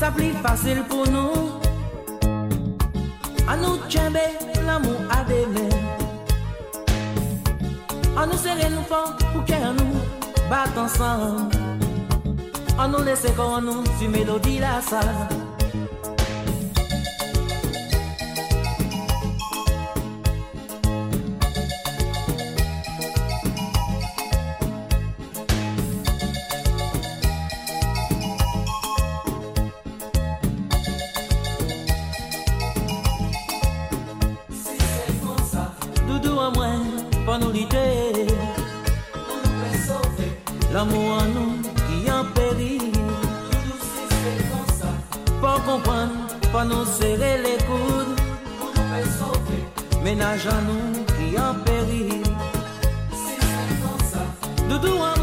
ça plus facile pour nous. À nous tchembe, l'amour à des mains. À nous serrer nous fort pour qu'elle nous batte ensemble. À nous laisser comme nous sur mélodie la salle. Pour nous lutter, l'amour en nous qui en péril. Pour comprendre, pour nous serrer les coudes, ménage en nous qui en péril. Doudou en